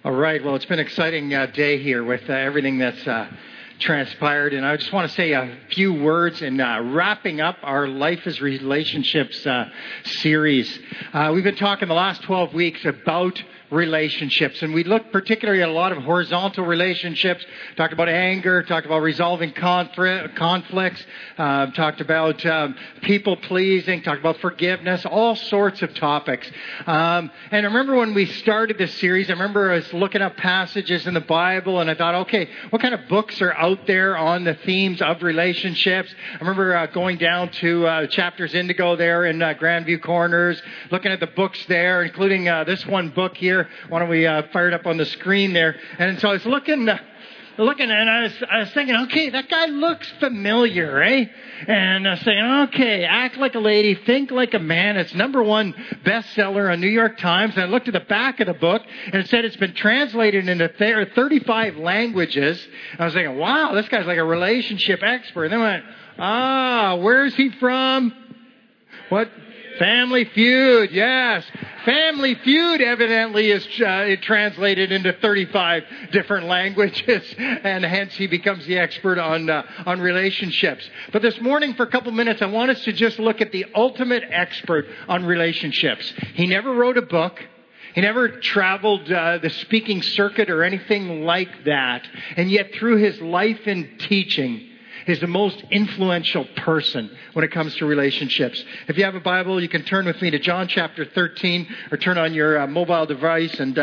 All right. Well, it's been an exciting day here with everything that's transpired. And I just want to say a few words in wrapping up our Life is Relationships series. We've been talking the last 12 weeks about relationships. And we looked particularly at a lot of horizontal relationships, talked about anger, talked about resolving conflicts, talked about people pleasing, talked about forgiveness, all sorts of topics. And I remember when we started this series, I was looking up passages in the Bible and I thought, okay, what kind of books are out there on the themes of relationships? I remember going down to Chapters Indigo there in Grandview Corners, looking at the books there, including this one book here. Why don't we fire it up on the screen there? And so I was looking and I was thinking, okay, that guy looks familiar, eh? And I was saying, okay, Act Like a Lady, Think Like a Man. It's #1 bestseller on New York Times. And I looked at the back of the book and it said it's been translated into 35 languages. And I was thinking, wow, this guy's like a relationship expert. And then I went, where's he from? What? Family Feud, yes. Family Feud evidently is translated into 35 different languages, and hence he becomes the expert on relationships. But this morning, for a couple minutes, I want us to just look at the ultimate expert on relationships. He never wrote a book. He never traveled the speaking circuit or anything like that. And yet through his life and teaching, is the most influential person when it comes to relationships. If you have a Bible, you can turn with me to John chapter 13 or turn on your mobile device and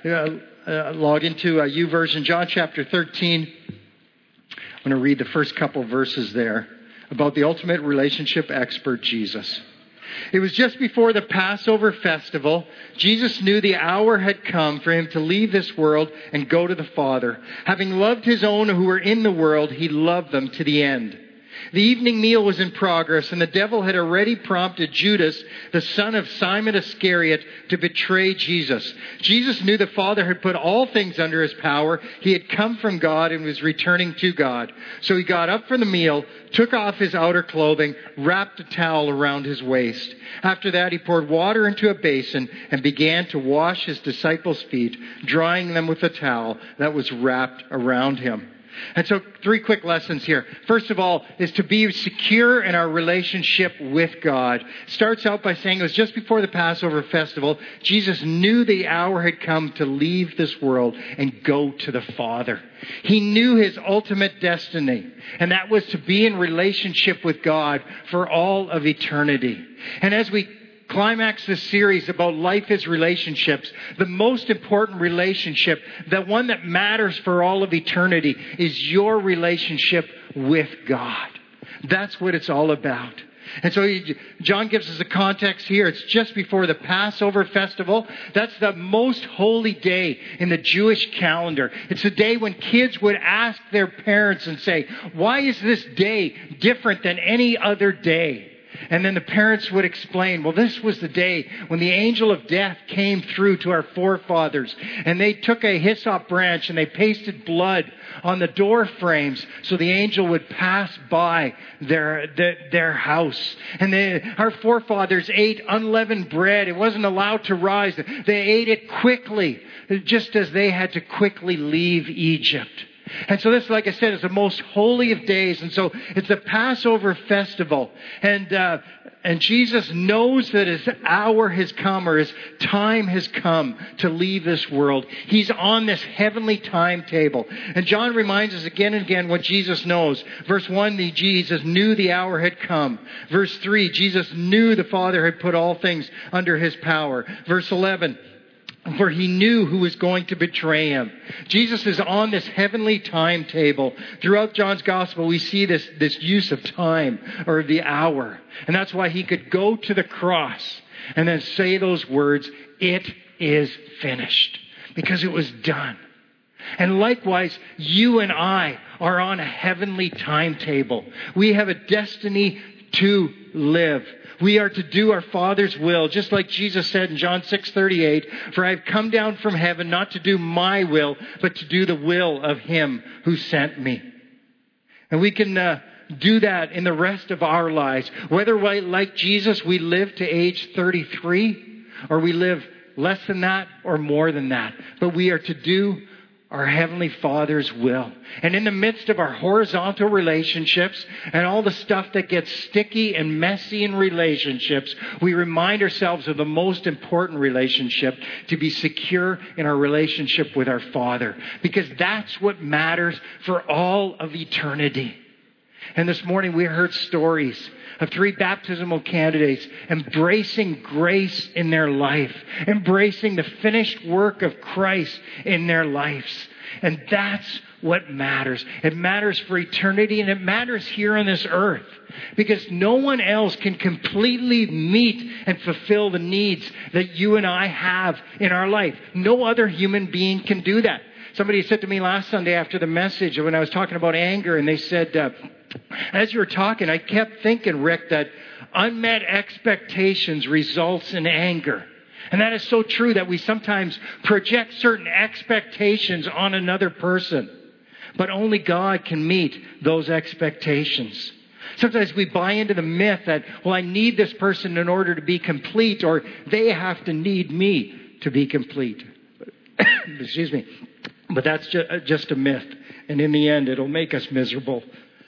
log into YouVersion. John chapter 13. I'm going to read the first couple verses there about the ultimate relationship expert, Jesus. It was just before the Passover festival. Jesus knew the hour had come for him to leave this world and go to the Father. Having loved his own who were in the world, he loved them to the end. The evening meal was in progress, and the devil had already prompted Judas, the son of Simon Iscariot, to betray Jesus. Jesus knew the Father had put all things under his power. He had come from God and was returning to God. So he got up from the meal, took off his outer clothing, wrapped a towel around his waist. After that, he poured water into a basin and began to wash his disciples' feet, drying them with a towel that was wrapped around him. And so 3 quick lessons here. First of all is to be secure in our relationship with God. Starts out by saying it was just before the Passover festival. Jesus knew the hour had come to leave this world and go to the Father. He knew his ultimate destiny, and that was to be in relationship with God for all of eternity. And as we climax this series about life is relationships, the most important relationship, the one that matters for all of eternity, is your relationship with God. That's what it's all about. And so John gives us a context here. It's just before the Passover festival. That's the most holy day in the Jewish calendar. It's the day when kids would ask their parents and say, why is this day different than any other day? And then the parents would explain, well, this was the day when the angel of death came through to our forefathers. And they took a hyssop branch and they pasted blood on the door frames so the angel would pass by their house. And our forefathers ate unleavened bread. It wasn't allowed to rise. They ate it quickly, just as they had to quickly leave Egypt. And so this, like I said, is the most holy of days. And so it's the Passover festival. And Jesus knows that his hour has come, or his time has come to leave this world. He's on this heavenly timetable. And John reminds us again and again what Jesus knows. Verse 1, Jesus knew the hour had come. Verse 3, Jesus knew the Father had put all things under his power. Verse 11, for he knew who was going to betray him. Jesus is on this heavenly timetable. Throughout John's gospel, we see this use of time, or the hour. And that's why he could go to the cross and then say those words, it is finished. Because it was done. And likewise, you and I are on a heavenly timetable. We have a destiny to live. We are to do our Father's will, just like Jesus said in John 6:38, for I have come down from heaven not to do my will, but to do the will of him who sent me. And we can do that in the rest of our lives. Whether like Jesus, we live to age 33, or we live less than that or more than that. But we are to do our Heavenly Father's will. And in the midst of our horizontal relationships and all the stuff that gets sticky and messy in relationships, we remind ourselves of the most important relationship, to be secure in our relationship with our Father. Because that's what matters for all of eternity. And this morning we heard stories of 3 baptismal candidates embracing grace in their life, embracing the finished work of Christ in their lives. And that's what matters. It matters for eternity, and it matters here on this earth. Because no one else can completely meet and fulfill the needs that you and I have in our life. No other human being can do that. Somebody said to me last Sunday after the message when I was talking about anger, and they said, as you were talking, I kept thinking, Rick, that unmet expectations results in anger. And that is so true, that we sometimes project certain expectations on another person. But only God can meet those expectations. Sometimes we buy into the myth that, well, I need this person in order to be complete, or they have to need me to be complete. Excuse me. But that's just a myth. And in the end, it'll make us miserable.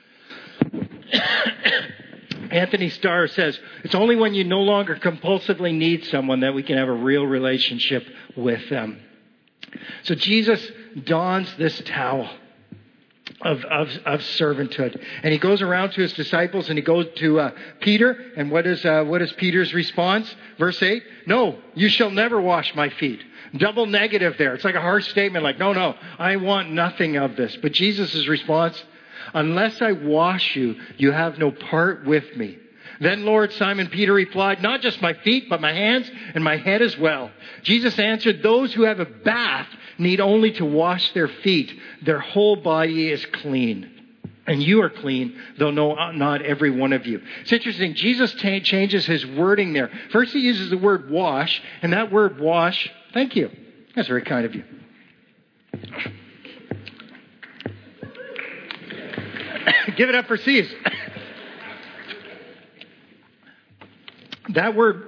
Anthony Starr says, it's only when you no longer compulsively need someone that we can have a real relationship with them. So Jesus dons this towel of servanthood. And he goes around to his disciples, and he goes to Peter. And what is Peter's response? Verse 8, no, you shall never wash my feet. Double negative there. It's like a harsh statement, like, no, I want nothing of this. But Jesus' response, unless I wash you, you have no part with me. Then Lord, Simon Peter replied, not just my feet, but my hands and my head as well. Jesus answered, those who have a bath need only to wash their feet. Their whole body is clean. And you are clean, though not every one of you. It's interesting. Jesus changes his wording there. First he uses the word wash, and that word wash, thank you. That's very kind of you. Give it up for C's. That word,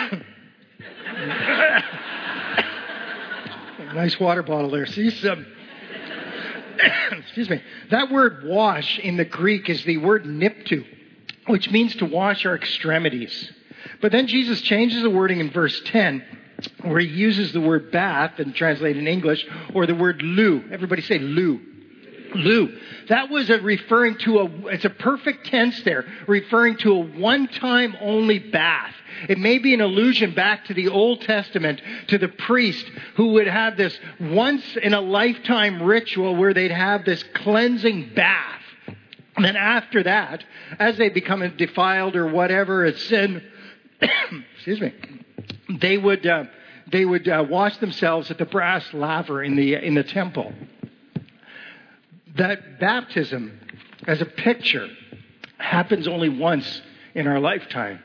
nice water bottle there. C's. Excuse me. That word wash in the Greek is the word niptu, which means to wash our extremities. But then Jesus changes the wording in verse 10, where he uses the word bath and translated in English, or the word loo. Everybody say loo. Loo. That was referring to it's a perfect tense there, referring to a one-time only bath. It may be an allusion back to the Old Testament, to the priest who would have this once-in-a-lifetime ritual where they'd have this cleansing bath. And then after that, as they become defiled or whatever, it's sin, excuse me, they would wash themselves at the brass laver in the temple. That baptism, as a picture, happens only once in our lifetime.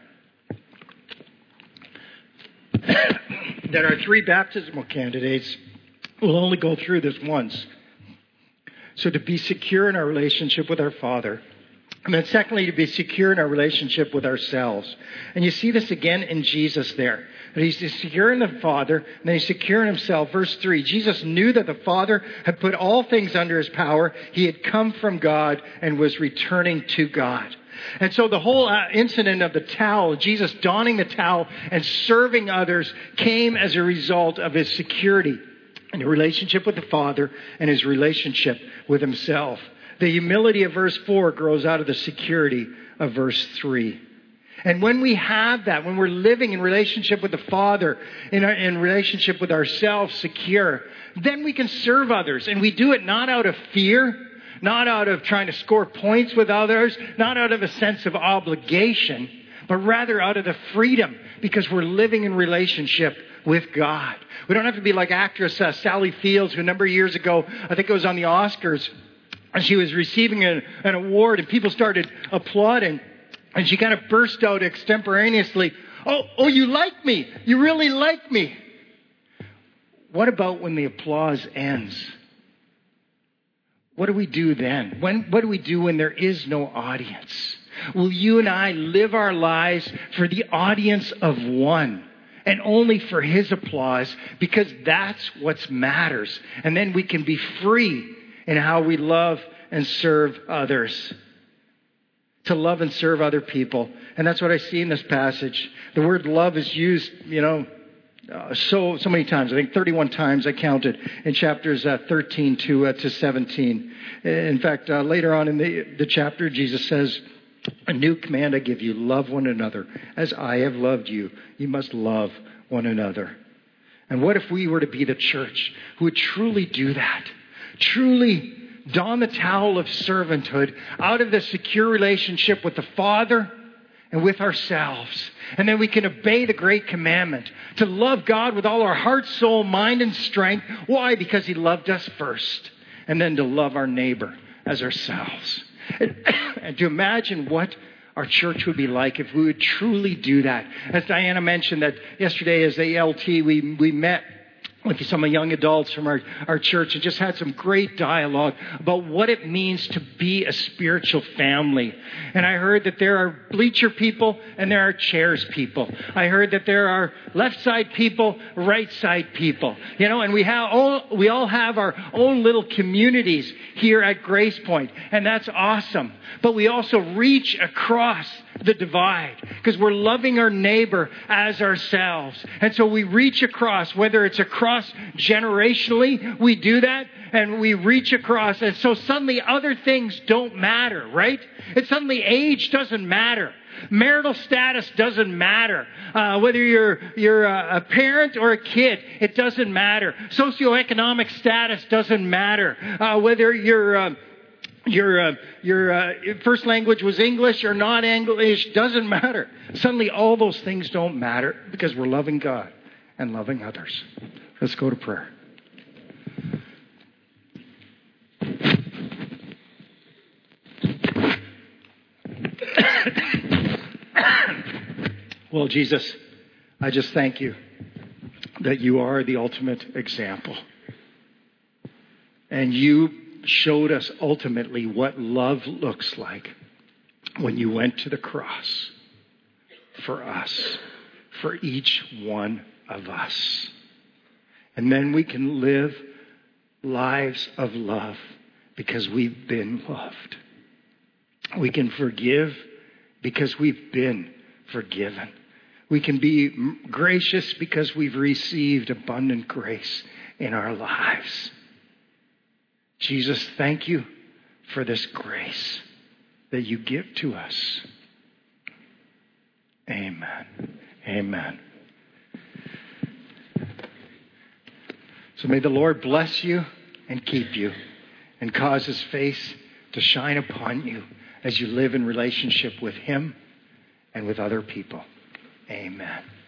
That our 3 baptismal candidates will only go through this once. So to be secure in our relationship with our Father. And then secondly, to be secure in our relationship with ourselves. And you see this again in Jesus there. That he's secure in the Father, and then he's secure in himself. Verse 3, Jesus knew that the Father had put all things under his power. He had come from God and was returning to God. And so the whole incident of the towel, Jesus donning the towel and serving others, came as a result of his security in a relationship with the Father and his relationship with himself. The humility of verse 4 grows out of the security of verse 3. And when we have that, when we're living in relationship with the Father, in relationship with ourselves secure, then we can serve others. And we do it not out of fear, not out of trying to score points with others, not out of a sense of obligation, but rather out of the freedom, because we're living in relationship with God. We don't have to be like actress Sally Fields, who a number of years ago, I think it was on the Oscars, and she was receiving an award, and people started applauding. And she kind of burst out extemporaneously, oh, you like me. You really like me. What about when the applause ends? What do we do then? What do we do when there is no audience? Will you and I live our lives for the audience of one and only for His applause, because that's what matters. And then we can be free in how we love and serve others. To love and serve other people. And that's what I see in this passage. The word love is used, so many times. I think 31 times I counted in chapters 13 to 17. In fact, later on in the chapter, Jesus says, "A new command I give you, love one another. As I have loved you, you must love one another." And what if we were to be the church who would truly do that? Truly don the towel of servanthood out of the secure relationship with the Father and with ourselves. And then we can obey the great commandment to love God with all our heart, soul, mind, and strength. Why? Because He loved us first. And then to love our neighbor as ourselves. And to imagine what our church would be like if we would truly do that. As Diana mentioned, that yesterday as ALT, we met with some young adults from our church and just had some great dialogue about what it means to be a spiritual family. And I heard that there are bleacher people and there are chairs people. I heard that there are left side people, right side people. And we all have our own little communities here at Grace Point, and that's awesome. But we also reach across the divide because we're loving our neighbor as ourselves. And so we reach across, whether it's across generationally, we do that, and we reach across. And so suddenly other things don't matter, right? And suddenly age doesn't matter. Marital status doesn't matter. Whether you're a parent or a kid, it doesn't matter. Socioeconomic status doesn't matter. Whether your first language was English or not English, doesn't matter. Suddenly all those things don't matter because we're loving God and loving others. Let's go to prayer. Well, Jesus, I just thank you that you are the ultimate example. And you showed us ultimately what love looks like when you went to the cross for us, for each one of us. And then we can live lives of love because we've been loved. We can forgive because we've been forgiven. We can be gracious because we've received abundant grace in our lives. Jesus, thank you for this grace that you give to us. Amen. Amen. So may the Lord bless you and keep you and cause His face to shine upon you as you live in relationship with Him and with other people. Amen.